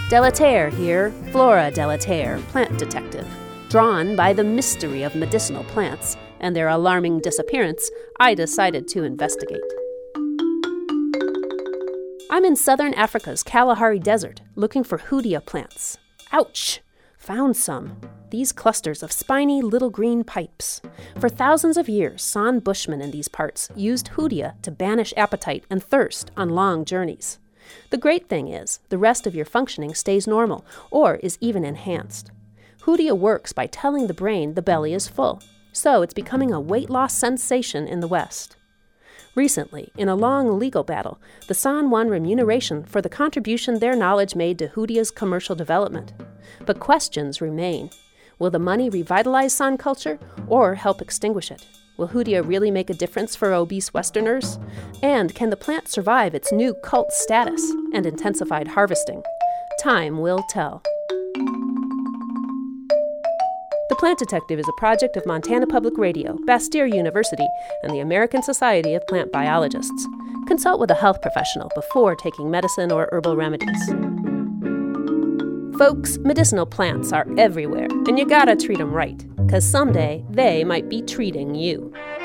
Delaterre here, Flora Delaterre, plant detective. Drawn by the mystery of medicinal plants and their alarming disappearance, I decided to investigate. I'm in southern Africa's Kalahari Desert looking for hoodia plants. Ouch! Found some. These clusters of spiny little green pipes. For thousands of years, San Bushmen in these parts used hoodia to banish appetite and thirst on long journeys. The great thing is, the rest of your functioning stays normal, or is even enhanced. Hoodia works by telling the brain the belly is full, so it's becoming a weight loss sensation in the West. Recently, in a long legal battle, the San won remuneration for the contribution their knowledge made to hoodia's commercial development. But questions remain. Will the money revitalize San culture, or help extinguish it? Will hoodia really make a difference for obese Westerners? And can the plant survive its new cult status and intensified harvesting? Time will tell. The Plant Detective is a project of Montana Public Radio, Bastyr University, and the American Society of Plant Biologists. Consult with a health professional before taking medicine or herbal remedies. Folks, medicinal plants are everywhere, and you gotta treat them right, 'cause someday they might be treating you.